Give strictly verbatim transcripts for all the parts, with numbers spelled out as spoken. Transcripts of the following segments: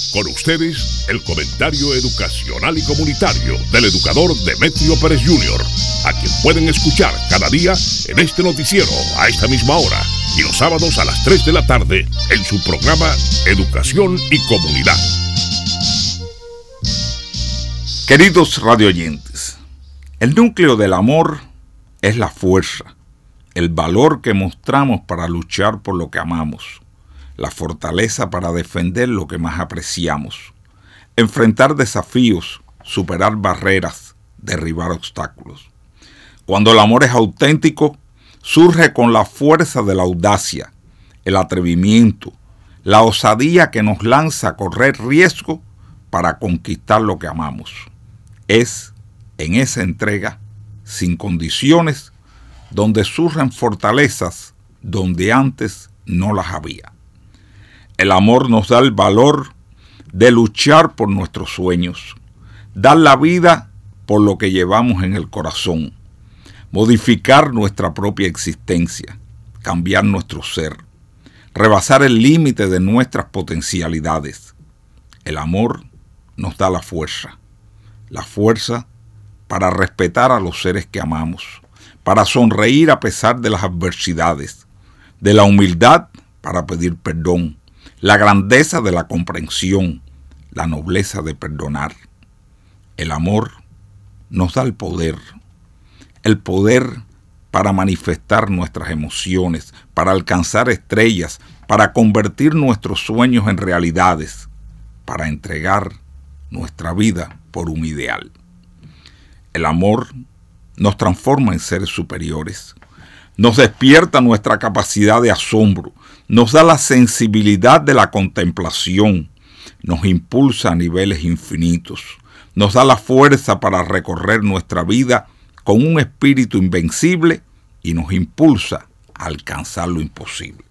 Con ustedes, el comentario educacional y comunitario del educador Demetrio Pérez junior, a quien pueden escuchar cada día en este noticiero a esta misma hora y los sábados a las tres de la tarde en su programa Educación y Comunidad. Queridos radioyentes, el núcleo del amor es la fuerza, el valor que mostramos para luchar por lo que amamos, la fortaleza para defender lo que más apreciamos, enfrentar desafíos, superar barreras, derribar obstáculos. Cuando el amor es auténtico, surge con la fuerza de la audacia, el atrevimiento, la osadía que nos lanza a correr riesgo para conquistar lo que amamos. Es en esa entrega, sin condiciones, donde surgen fortalezas donde antes no las había. El amor nos da el valor de luchar por nuestros sueños, dar la vida por lo que llevamos en el corazón, modificar nuestra propia existencia, cambiar nuestro ser, rebasar el límite de nuestras potencialidades. El amor nos da la fuerza, la fuerza para respetar a los seres que amamos, para sonreír a pesar de las adversidades, de la humildad para pedir perdón, la grandeza de la comprensión, la nobleza de perdonar. El amor nos da el poder, el poder para manifestar nuestras emociones, para alcanzar estrellas, para convertir nuestros sueños en realidades, para entregar nuestra vida por un ideal. El amor nos transforma en seres superiores, nos despierta nuestra capacidad de asombro, nos da la sensibilidad de la contemplación, nos impulsa a niveles infinitos, nos da la fuerza para recorrer nuestra vida con un espíritu invencible y nos impulsa a alcanzar lo imposible.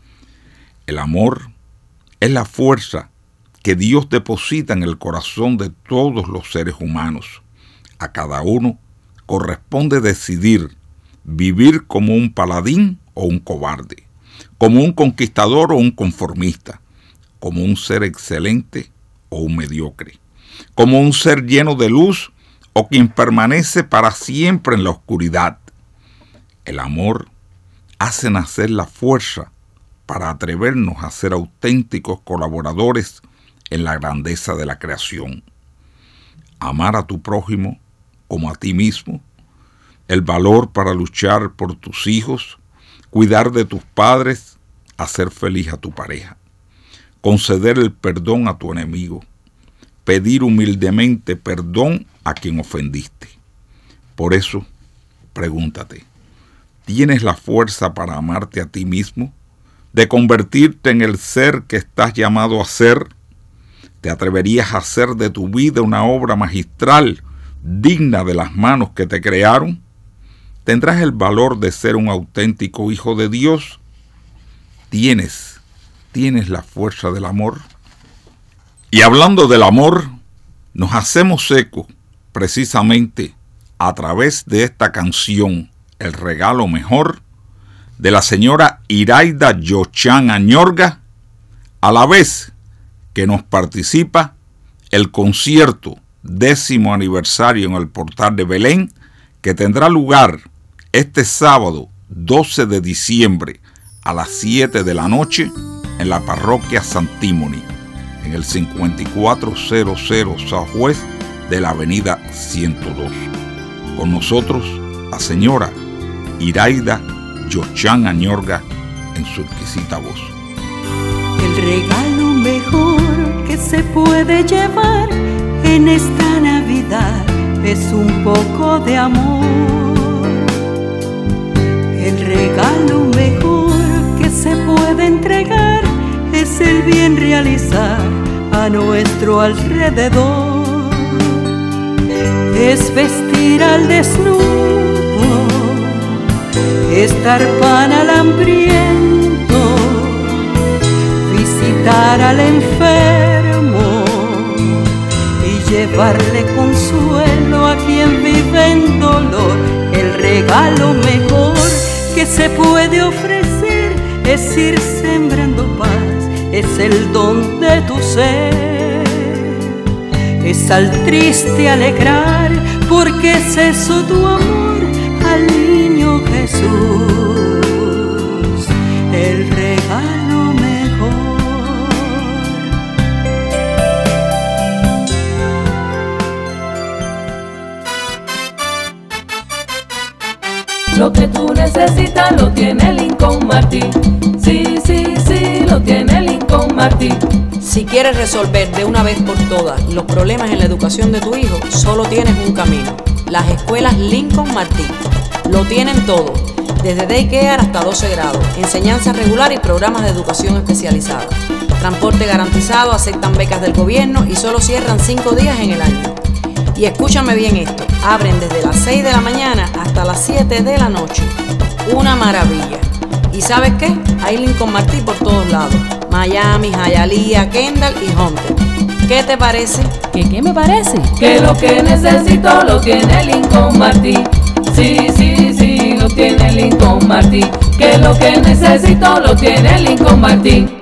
El amor es la fuerza que Dios deposita en el corazón de todos los seres humanos. A cada uno corresponde decidir vivir como un paladín o un cobarde, como un conquistador o un conformista, como un ser excelente o un mediocre, como un ser lleno de luz o quien permanece para siempre en la oscuridad. El amor hace nacer la fuerza para atrevernos a ser auténticos colaboradores en la grandeza de la creación. Amar a tu prójimo como a ti mismo, el valor para luchar por tus hijos, cuidar de tus padres, hacer feliz a tu pareja, conceder el perdón a tu enemigo, pedir humildemente perdón a quien ofendiste. Por eso, pregúntate, ¿tienes la fuerza para amarte a ti mismo, de convertirte en el ser que estás llamado a ser? ¿Te atreverías a hacer de tu vida una obra magistral, digna de las manos que te crearon? ¿Tendrás el valor de ser un auténtico hijo de Dios? ¿Tienes, tienes la fuerza del amor? Y hablando del amor, nos hacemos eco precisamente a través de esta canción, El Regalo Mejor, de la señora Iraida Yochán Añorga, a la vez que nos participa el concierto décimo aniversario en el Portal de Belén, que tendrá lugar este sábado doce de diciembre a las siete de la noche en la parroquia Santímoni, en el cincuenta y cuatro cero cero Southwest de la avenida ciento dos. Con nosotros la señora Iraida Yochán Añorga en su exquisita voz. El regalo mejor que se puede llevar en esta Navidad es un poco de amor. El regalo mejor que se puede entregar es el bien realizar a nuestro alrededor. Es vestir al desnudo, es dar pan al hambriento, visitar al enfermo y llevarle consuelo a quien vive en dolor. El regalo mejor que se puede ofrecer es ir sembrando paz, es el don de tu ser. es al triste alegrar, porque es eso tu amor al niño Jesús, el regalo mejor. Lo que tú necesitas lo tiene Lincoln Martin. Sí, sí, sí, lo tiene Lincoln Martin. Si quieres resolver de una vez por todas los problemas en la educación de tu hijo, solo tienes un camino: las escuelas Lincoln Martin. Lo tienen todo, desde daycare hasta doce grados, enseñanza regular y programas de educación especializada. Transporte garantizado, aceptan becas del gobierno y solo cierran cinco días en el año. Y escúchame bien esto, abren desde las seis de la mañana hasta las siete de la noche. Una maravilla. ¿Y sabes qué? Hay Lincoln Martin por todos lados: Miami, Hialeah, Kendall y Hunter. ¿Qué te parece? ¿Qué qué me parece? Que lo que necesito lo tiene Lincoln Martin. Sí, sí, sí, lo tiene Lincoln Martin. Que lo que necesito lo tiene Lincoln Martin.